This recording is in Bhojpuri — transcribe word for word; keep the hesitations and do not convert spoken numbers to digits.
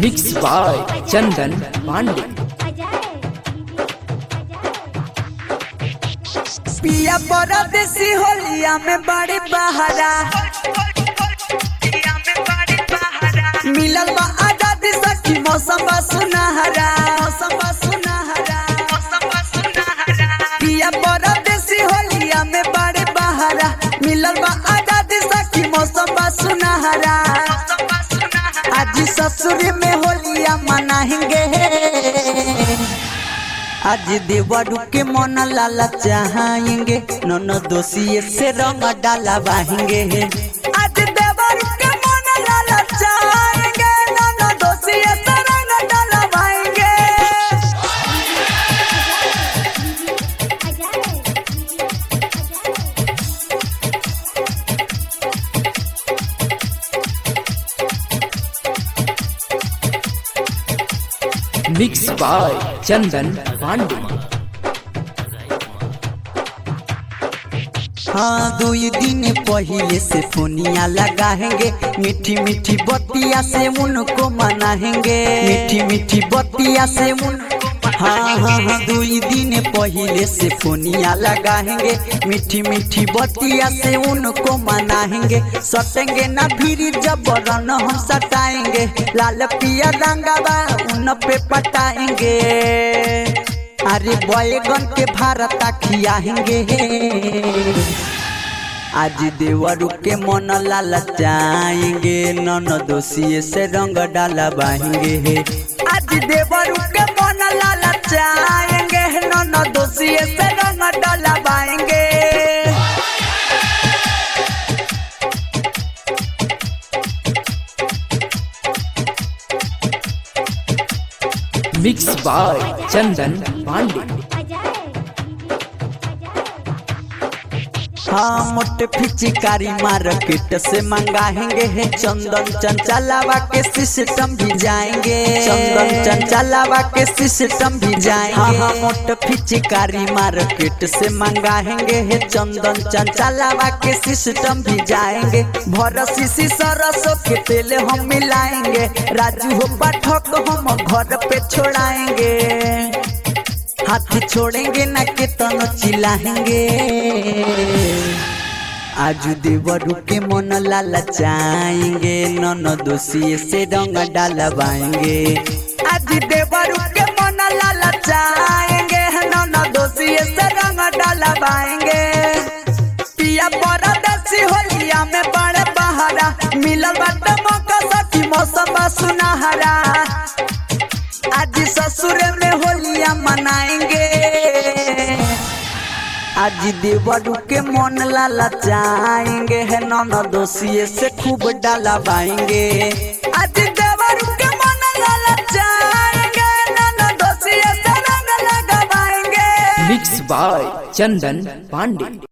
मिक्स बाय चंदन पांडे। पिया परदेसी होलिया में बड़ी बहारा मिलल बा आजादी सखी मौसम बा सुनहरा मौसम बा सुनहरा पिया परदेसी होलिया में बड़ी बहारा मिलल बा आजादी सखी मौसम बा सुनहरा आज ससुर में होलिया मनाएंगे आज देवरू के मन लाला चाहेंगे नौनो दोषी से रंग डाला बाहेंगे आज देवरू के मन लाला चाहेंगे नौनो दोषी से रंग डाला बाहेंगे। मिक्स बाय चंदन पांडे। हाँ दो दिन पहले से फोनिया लगाएंगे मीठी मीठी बत्तिया से उनको मनाएंगे मीठी मीठी बत्तिया से उन हाँ हाँ हाँ दो दिन पहले से फोनिया लगाएंगे मीठी मीठी बत्तिया से उनको मनाएंगे सटेंगे ना भीरी जबरन हम सटाएंगे लाल पिया रंगावा उन पे पटाएंगे अरे बैगन के भारत खियाएंगे आज देवरू के मन लाला चाहेंगे नौनो दोषी से रंग डाला बाहेंगे आज देवरू के मन लाला चाहेंगे नौनो दोषी से रंग डाला बाहेंगे। मिक्स बाय चंदन पांडे। हाँ मोटे फिचिकारी मार्केट से मंगाएंगे है चंदन चंचलावा के सिस्टम भी जाएंगे चंदन चंचलावा के सिस्टम भी जाएंगे हाँ हाँ मोटे फिचिकारी मार्केट से मंगाएंगे है चंदन चंचलावा के सिस्टम भी जाएंगे भरसी सरसों के तेल हम मिलाएंगे राजू हो पाठक हम घर पे छोड़ाएंगे हाथ छोड़ेंगे ना के तनो चिल्लाएंगे आज देवरू के मन लाला चाहेंगे नौनो दोषी से रंग डालवाएंगे आज देवरू के मन लाला चाहेंगे नौनो दोषी से रंग डालवाएंगे पिया परदेसी होलिया में बड़े बहारा मिलल बाटे मौका सखी मौसम सुनहरा आज ससुर में होलिया मनाएंगे आज देवरू के मन लाला चाहेंगे है नौनो दोषी से खूब डाला बाएंगे आज देवरू के मन लाला चाहेंगे नौनो दोषी से रंग लगाएंगे। Mix by Chandan Pandey.